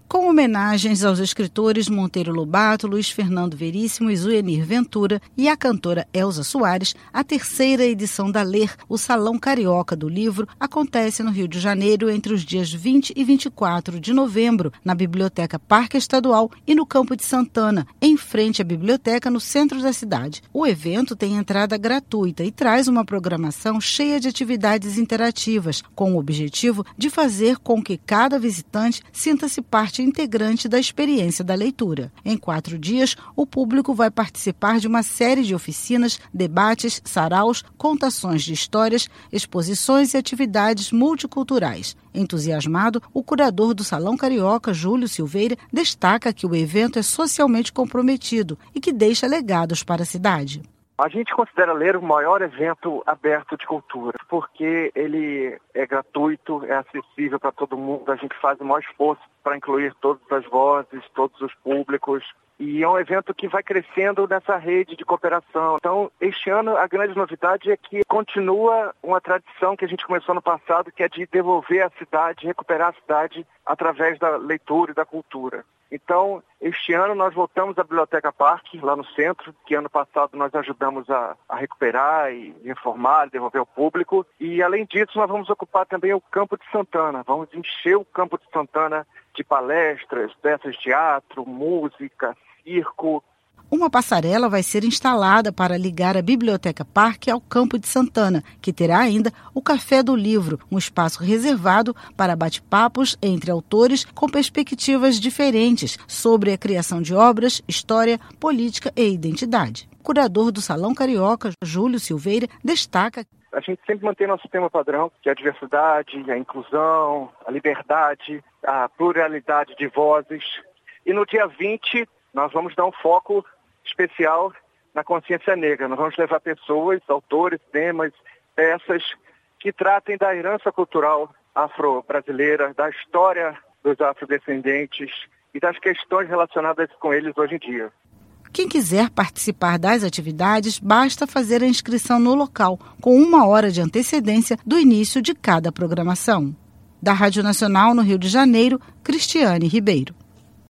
Com homenagens aos escritores Monteiro Lobato, Luiz Fernando Veríssimo e Zuenir Ventura e à cantora Elza Soares, a terceira edição da LER, o Salão Carioca do Livro, acontece no Rio de Janeiro entre os dias 20 e 24 de novembro, na Biblioteca Parque Estadual e no Campo de Santana, em frente à biblioteca no centro da cidade. O evento tem entrada gratuita e traz uma programação cheia de atividades interativas, com o objetivo de fazer com que cada visitante sinta-se parte integrante da experiência da leitura. Em 4 dias, o público vai participar de uma série de oficinas, debates, saraus, contações de histórias, exposições e atividades multiculturais. Entusiasmado, o curador do Salão Carioca, Júlio Silveira, destaca que o evento é socialmente comprometido e que deixa legados para a cidade. A gente considera LER o maior evento aberto de cultura, porque ele é gratuito, é acessível para todo mundo, a gente faz o maior esforço para incluir todas as vozes, todos os públicos, e é um evento que vai crescendo nessa rede de cooperação. Então, este ano, a grande novidade é que continua uma tradição que a gente começou no passado, que é de devolver a cidade, recuperar a cidade através da leitura e da cultura. Então, este ano nós voltamos à Biblioteca Parque, lá no centro, que ano passado nós ajudamos a recuperar e reformar, devolver ao público. E, além disso, nós vamos ocupar também o Campo de Santana. Vamos encher o Campo de Santana de palestras, peças de teatro, música, circo. Uma passarela vai ser instalada para ligar a Biblioteca Parque ao Campo de Santana, que terá ainda o Café do Livro, um espaço reservado para bate-papos entre autores com perspectivas diferentes sobre a criação de obras, história, política e identidade. O curador do Salão Carioca, Júlio Silveira, destaca: a gente sempre mantém nosso tema padrão, que é a diversidade, a inclusão, a liberdade, a pluralidade de vozes. E no dia 20, nós vamos dar um foco especial na consciência negra. Nós vamos levar pessoas, autores, temas, peças que tratem da herança cultural afro-brasileira, da história dos afrodescendentes e das questões relacionadas com eles hoje em dia. Quem quiser participar das atividades, basta fazer a inscrição no local, com 1 hora de antecedência do início de cada programação. Da Rádio Nacional no Rio de Janeiro, Cristiane Ribeiro.